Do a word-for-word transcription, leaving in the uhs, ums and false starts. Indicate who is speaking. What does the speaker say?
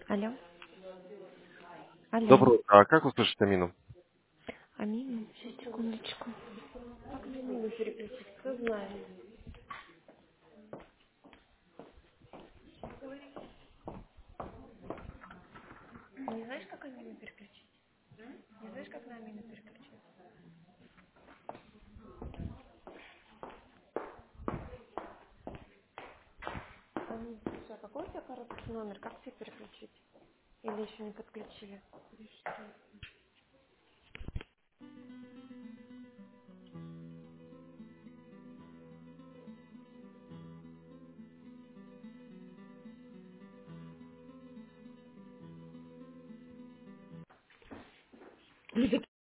Speaker 1: Алло. Алло.
Speaker 2: Доброе утро. А как услышать Амину?
Speaker 1: Амина, сейчас, секундочку. Как на Амину переключить? Кто знает? Не знаешь, как Амину переключить? Не знаешь, как на Амину переключить? Амин, слушай, а какой у тебя короткий номер? Как тебе переключить? Или еще не подключили?